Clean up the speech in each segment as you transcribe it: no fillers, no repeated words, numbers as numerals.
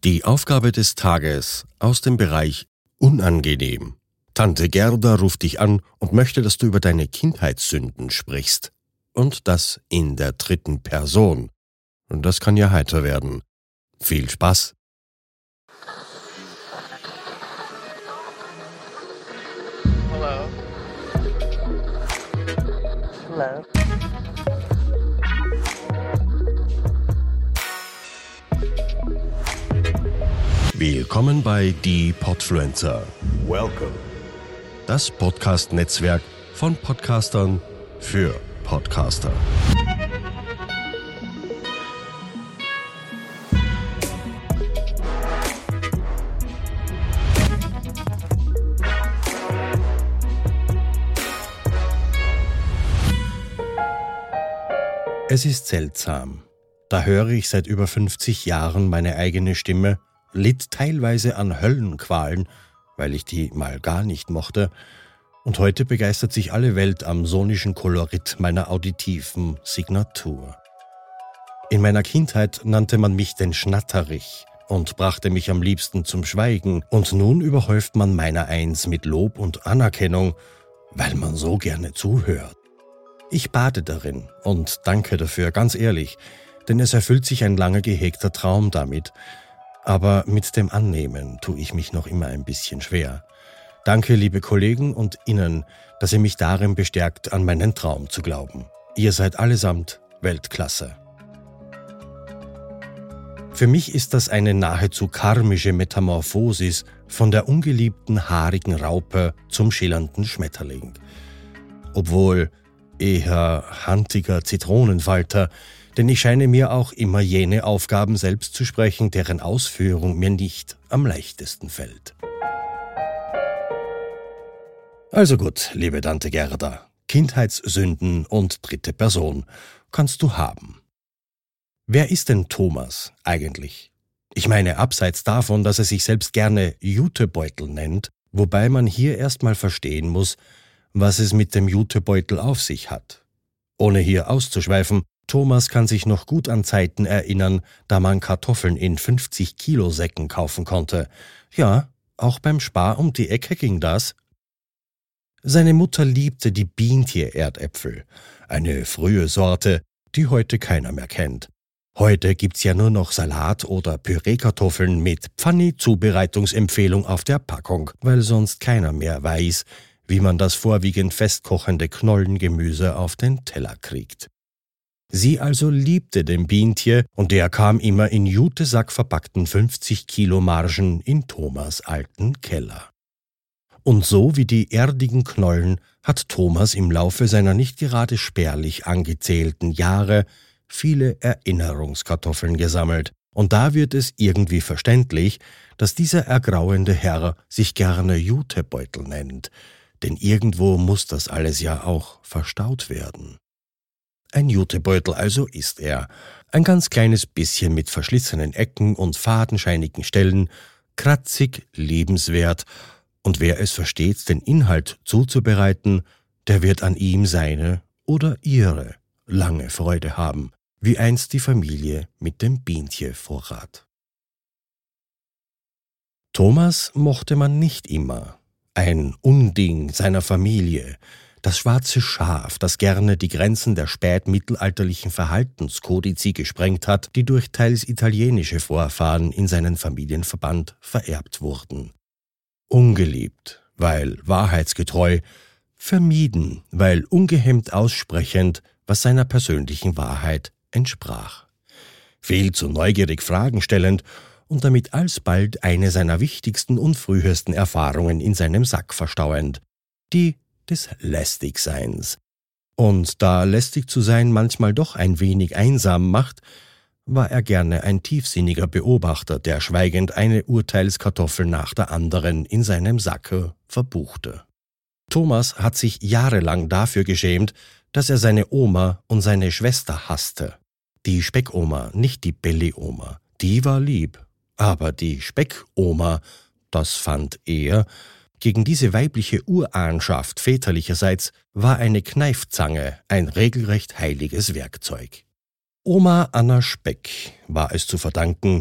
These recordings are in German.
Die Aufgabe des Tages aus dem Bereich Unangenehm. Tante Gerda ruft dich an und möchte, dass du über deine Kindheitssünden sprichst. Und das in der dritten Person. Und das kann ja heiter werden. Viel Spaß! Hello. Hello. Willkommen bei Die Podfluencer. Welcome. Das Podcast-Netzwerk von Podcastern für Podcaster. Es ist seltsam. Da höre ich seit über 50 Jahren meine eigene Stimme, litt teilweise an Höllenqualen, weil ich die mal gar nicht mochte, und heute begeistert sich alle Welt am sonischen Kolorit meiner auditiven Signatur. In meiner Kindheit nannte man mich den Schnatterich und brachte mich am liebsten zum Schweigen, und nun überhäuft man meinereins mit Lob und Anerkennung, weil man so gerne zuhört. Ich bade darin und danke dafür, ganz ehrlich, denn es erfüllt sich ein lange gehegter Traum damit. Aber mit dem Annehmen tue ich mich noch immer ein bisschen schwer. Danke, liebe Kollegen und Ihnen, dass ihr mich darin bestärkt, an meinen Traum zu glauben. Ihr seid allesamt Weltklasse. Für mich ist das eine nahezu karmische Metamorphosis von der ungeliebten haarigen Raupe zum schillernden Schmetterling. Obwohl eher hantiger Zitronenfalter, denn ich scheine mir auch immer jene Aufgaben selbst zu sprechen, deren Ausführung mir nicht am leichtesten fällt. Also gut, liebe Tante Gerda, Kindheitssünden und dritte Person kannst du haben. Wer ist denn Thomas eigentlich? Ich meine, abseits davon, dass er sich selbst gerne Jutebeutel nennt, wobei man hier erstmal verstehen muss, was es mit dem Jutebeutel auf sich hat. Ohne hier auszuschweifen, Thomas kann sich noch gut an Zeiten erinnern, da man Kartoffeln in 50-Kilo-Säcken kaufen konnte. Ja, auch beim Spar um die Ecke ging das. Seine Mutter liebte die Bientier-Erdäpfel, eine frühe Sorte, die heute keiner mehr kennt. Heute gibt's ja nur noch Salat- oder Püreekartoffeln mit Pfanni-Zubereitungsempfehlung auf der Packung, weil sonst keiner mehr weiß, wie man das vorwiegend festkochende Knollengemüse auf den Teller kriegt. Sie also liebte den Bientier und der kam immer in Jutesack verpackten 50-Kilo-Margen in Thomas' alten Keller. Und so wie die erdigen Knollen hat Thomas im Laufe seiner nicht gerade spärlich angezählten Jahre viele Erinnerungskartoffeln gesammelt. Und da wird es irgendwie verständlich, dass dieser ergrauende Herr sich gerne Jutebeutel nennt, denn irgendwo muss das alles ja auch verstaut werden. Ein Jutebeutel also ist er, ein ganz kleines bisschen mit verschlissenen Ecken und fadenscheinigen Stellen, kratzig, liebenswert, und wer es versteht, den Inhalt zuzubereiten, der wird an ihm seine oder ihre lange Freude haben, wie einst die Familie mit dem Bientje-Vorrat. Thomas mochte man nicht immer, ein Unding seiner Familie, das schwarze Schaf, das gerne die Grenzen der spätmittelalterlichen Verhaltenskodizi gesprengt hat, die durch teils italienische Vorfahren in seinen Familienverband vererbt wurden. Ungeliebt, weil wahrheitsgetreu, vermieden, weil ungehemmt aussprechend, was seiner persönlichen Wahrheit entsprach. Viel zu neugierig Fragen stellend und damit alsbald eine seiner wichtigsten und frühesten Erfahrungen in seinem Sack verstauend, die des Lästigseins. Und da lästig zu sein manchmal doch ein wenig einsam macht, war er gerne ein tiefsinniger Beobachter, der schweigend eine Urteilskartoffel nach der anderen in seinem Sacke verbuchte. Thomas hat sich jahrelang dafür geschämt, dass er seine Oma und seine Schwester hasste. Die Speckoma, nicht die Belly-Oma, die war lieb, aber die Speckoma, das fand er. Gegen diese weibliche Urahnschaft väterlicherseits war eine Kneifzange ein regelrecht heiliges Werkzeug. Oma Anna Speck war es zu verdanken,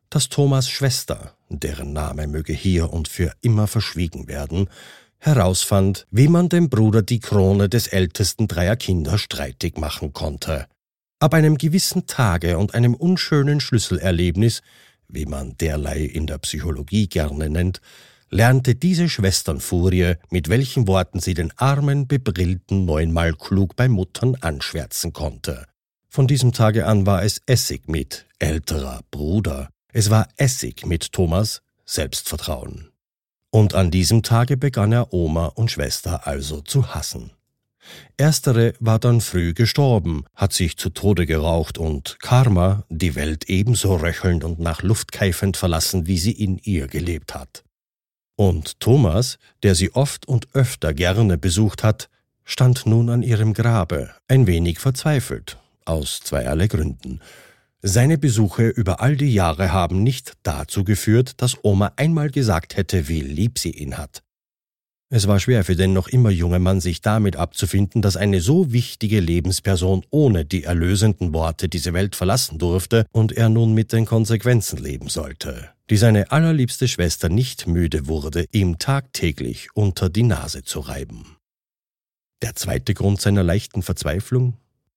dass Thomas' Schwester, deren Name möge hier und für immer verschwiegen werden, herausfand, wie man dem Bruder die Krone des ältesten dreier Kinder streitig machen konnte. Ab einem gewissen Tage und einem unschönen Schlüsselerlebnis, wie man derlei in der Psychologie gerne nennt, lernte diese Schwesternfurie, mit welchen Worten sie den armen, bebrillten neunmal klug bei Muttern anschwärzen konnte. Von diesem Tage an war es Essig mit älterer Bruder. Es war Essig mit Thomas Selbstvertrauen. Und an diesem Tage begann er Oma und Schwester also zu hassen. Erstere war dann früh gestorben, hat sich zu Tode geraucht und Karma die Welt ebenso röchelnd und nach Luft keifend verlassen, wie sie in ihr gelebt hat. Und Thomas, der sie oft und öfter gerne besucht hat, stand nun an ihrem Grabe, ein wenig verzweifelt, aus zweierlei Gründen. Seine Besuche über all die Jahre haben nicht dazu geführt, dass Oma einmal gesagt hätte, wie lieb sie ihn hat. Es war schwer für den noch immer jungen Mann, sich damit abzufinden, dass eine so wichtige Lebensperson ohne die erlösenden Worte diese Welt verlassen durfte und er nun mit den Konsequenzen leben sollte, die seine allerliebste Schwester nicht müde wurde, ihm tagtäglich unter die Nase zu reiben. Der zweite Grund seiner leichten Verzweiflung?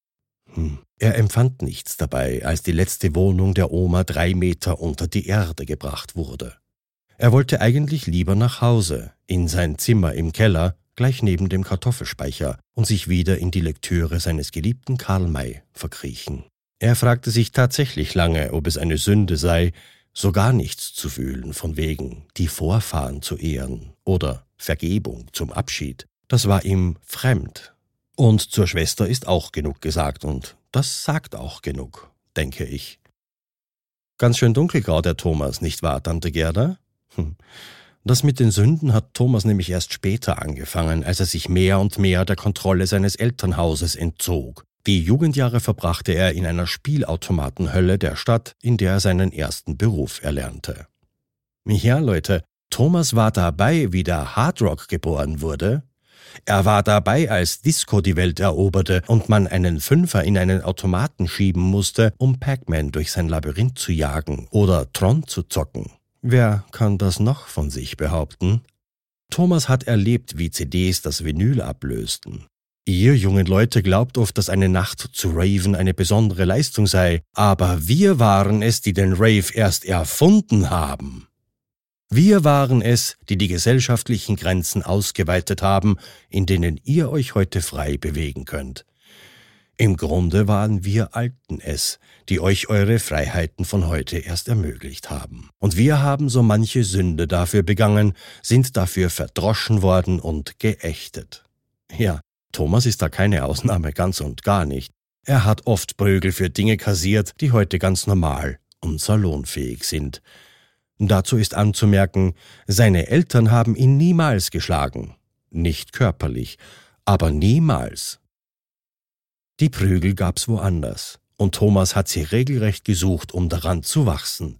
Er empfand nichts dabei, als die letzte Wohnung der Oma 3 Meter unter die Erde gebracht wurde. Er wollte eigentlich lieber nach Hause, in sein Zimmer im Keller, gleich neben dem Kartoffelspeicher, und sich wieder in die Lektüre seines geliebten Karl May verkriechen. Er fragte sich tatsächlich lange, ob es eine Sünde sei, so gar nichts zu fühlen, von wegen die Vorfahren zu ehren oder Vergebung zum Abschied. Das war ihm fremd. Und zur Schwester ist auch genug gesagt, und das sagt auch genug, denke ich. Ganz schön dunkelgrau der Thomas, nicht wahr, Tante Gerda? Das mit den Sünden hat Thomas nämlich erst später angefangen, als er sich mehr und mehr der Kontrolle seines Elternhauses entzog. Die Jugendjahre verbrachte er in einer Spielautomatenhölle der Stadt, in der er seinen ersten Beruf erlernte. Ja, Leute, Thomas war dabei, wie der Hardrock geboren wurde. Er war dabei, als Disco die Welt eroberte und man einen Fünfer in einen Automaten schieben musste, um Pac-Man durch sein Labyrinth zu jagen oder Tron zu zocken. Wer kann das noch von sich behaupten? Thomas hat erlebt, wie CDs das Vinyl ablösten. Ihr jungen Leute glaubt oft, dass eine Nacht zu raven eine besondere Leistung sei, aber wir waren es, die den Rave erst erfunden haben. Wir waren es, die die gesellschaftlichen Grenzen ausgeweitet haben, in denen ihr euch heute frei bewegen könnt. Im Grunde waren wir Alten es, die euch eure Freiheiten von heute erst ermöglicht haben. Und wir haben so manche Sünde dafür begangen, sind dafür verdroschen worden und geächtet. Ja, Thomas ist da keine Ausnahme, ganz und gar nicht. Er hat oft Prügel für Dinge kassiert, die heute ganz normal und salonfähig sind. Dazu ist anzumerken, seine Eltern haben ihn niemals geschlagen. Nicht körperlich, aber niemals. Die Prügel gab's woanders, und Thomas hat sie regelrecht gesucht, um daran zu wachsen.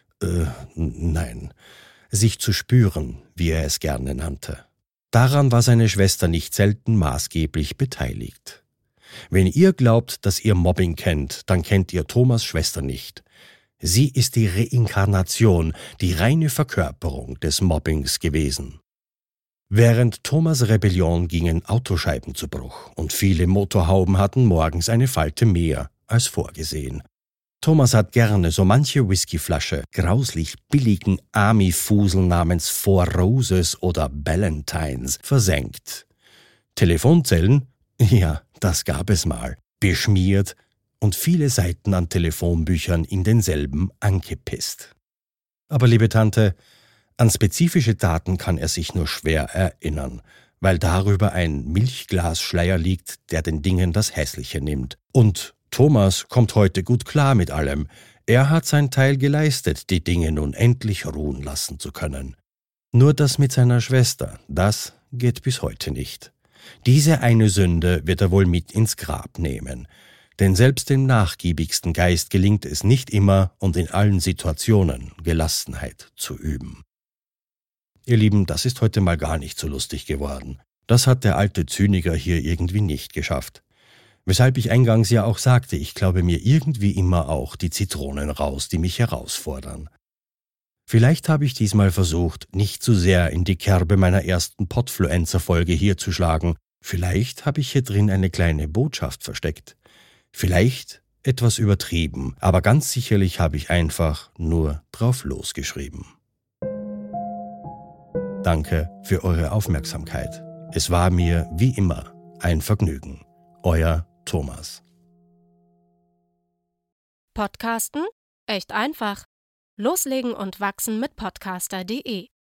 Sich zu spüren, wie er es gerne nannte. Daran war seine Schwester nicht selten maßgeblich beteiligt. Wenn ihr glaubt, dass ihr Mobbing kennt, dann kennt ihr Thomas' Schwester nicht. Sie ist die Reinkarnation, die reine Verkörperung des Mobbings gewesen. Während Thomas' Rebellion gingen Autoscheiben zu Bruch und viele Motorhauben hatten morgens eine Falte mehr als vorgesehen. Thomas hat gerne so manche Whiskyflasche grauslich billigen Army-Fusel namens Four Roses oder Ballantines versenkt. Telefonzellen? Ja, das gab es mal. Beschmiert und viele Seiten an Telefonbüchern in denselben angepisst. Aber liebe Tante, an spezifische Daten kann er sich nur schwer erinnern, weil darüber ein Milchglasschleier liegt, der den Dingen das Hässliche nimmt. Und Thomas kommt heute gut klar mit allem. Er hat sein Teil geleistet, die Dinge nun endlich ruhen lassen zu können. Nur das mit seiner Schwester, das geht bis heute nicht. Diese eine Sünde wird er wohl mit ins Grab nehmen. Denn selbst dem nachgiebigsten Geist gelingt es nicht immer und in allen Situationen Gelassenheit zu üben. Ihr Lieben, das ist heute mal gar nicht so lustig geworden. Das hat der alte Zyniker hier irgendwie nicht geschafft. Weshalb ich eingangs ja auch sagte, ich glaube mir irgendwie immer auch die Zitronen raus, die mich herausfordern. Vielleicht habe ich diesmal versucht, nicht zu sehr in die Kerbe meiner ersten Podfluencer-Folge hier zu schlagen. Vielleicht habe ich hier drin eine kleine Botschaft versteckt. Vielleicht etwas übertrieben, aber ganz sicherlich habe ich einfach nur drauf losgeschrieben. Danke für eure Aufmerksamkeit. Es war mir, wie immer, ein Vergnügen. Euer Thomas. Podcasten? Echt einfach. Loslegen und wachsen mit podcaster.de